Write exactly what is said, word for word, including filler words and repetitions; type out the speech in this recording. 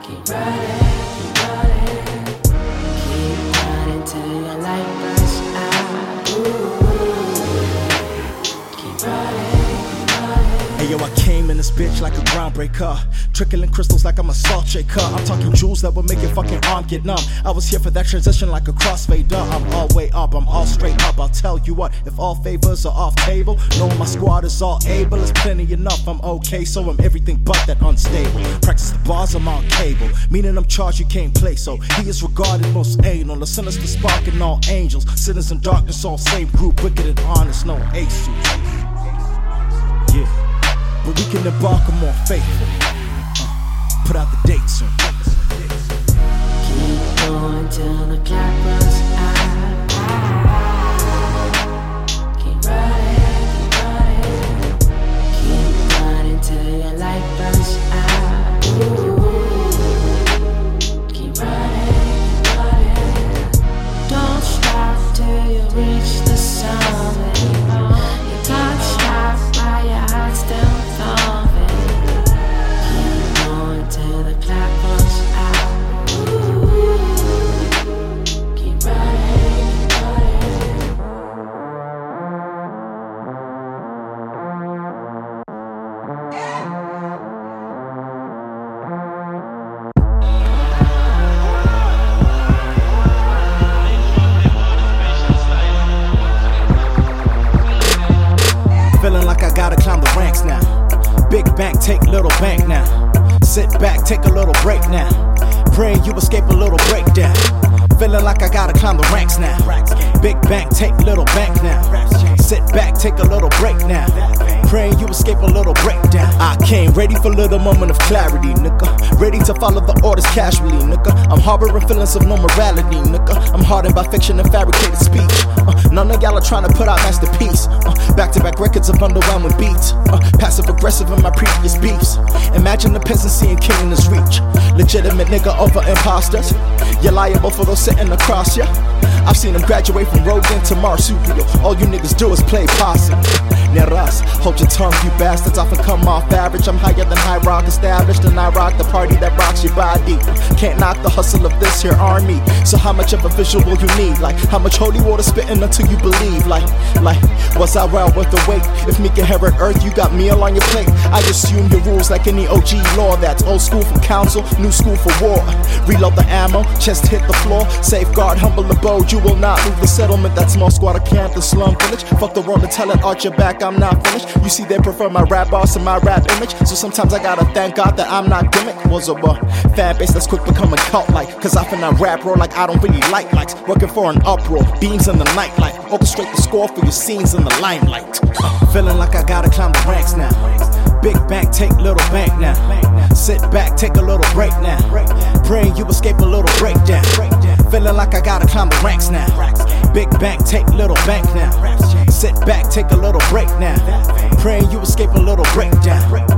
Keep riding, keep riding, keep riding till your light burns out. Keep riding, keep riding. Hey yo, I came in this bitch like a groundbreaker, trickling crystals like I'm a salt shaker. I'm talking jewels that will make your fucking arm get numb. I was here for that transition like a crossfader. I'm all way up, I'm all straight up. I'll tell you what, if all favors are off table, knowing my squad is all able is plenty enough. I'm okay, so I'm everything but that unstable. Practice the bars, I'm on cable, meaning I'm charged, you can't play. So he is regarded most anal, the sinister spark in all angels. Sinners in darkness, all same group, wicked and honest, no ace. Yeah, but we can embark on more faithful. Uh, put out the dates soon. Keep going till the clock runs out. Keep riding, keep riding, keep riding till your light burns out. Keep riding, keep riding, don't stop till you reach the summit. You can't stop while your heart's still thumping. Keep going till the clock runs out. Keep riding, keep riding. Feeling like I gotta climb the ranks now. Big bank, take little bank now. Sit back, take a little break now. Praying you escape a little breakdown. Feeling like I gotta climb the ranks now. Big bank, take little bank now. Sit back, take a little break now. Praying you escape a little breakdown. I came ready for a little moment of clarity, nigga. Ready to follow the orders casually, nigga. I'm harboring feelings of no morality, nigga. I'm hardened by fiction and fabricated speech. Uh, none of y'all are trying to put out masterpiece. Uh, Back-to-back records of underwhelming beats. Uh, Passive-aggressive in my previous beefs. Imagine the peasant seeing king in his reach. Legitimate nigga over imposters. You're liable for those sitting across ya. I've seen them graduate from Rodin to Marsupio. All you niggas do is play possum. Near us, hold your tongue, you bastards often come off average. I'm higher than high rock established, and I rock the party that rocks your body. Can't knock the hustle of this here army. So how much of a visual you need? Like how much holy water spitting until you believe? Like, like was I well worth the wait? If me can inherit earth, you got meal on your plate. I assume your rules like any O G law. That's old school from council, new school for war. Reload the ammo, chest hit the floor. Safeguard, humble abode, you will not move the settlement. That's small squatter camp, the slum village. Fuck the world and tell it, arch your back, I'm not finished. You see they prefer my rap boss and my rap image. So sometimes I gotta thank God that I'm not gimmick. Was a uh, fan base that's quick becoming cult like. Cause I finna rap roll like I don't really like likes. Working for an uproar, beams in the nightlight. Orchestrate the score for your scenes in the limelight. uh, Feeling like I gotta climb the ranks now. Big bank, take little bank now. Sit back, take a little break now. Praying you escape a little breakdown. Feeling like I gotta climb the ranks now. Big bank, take little bank now. Sit back, take a little break now. Praying you escape a little breakdown.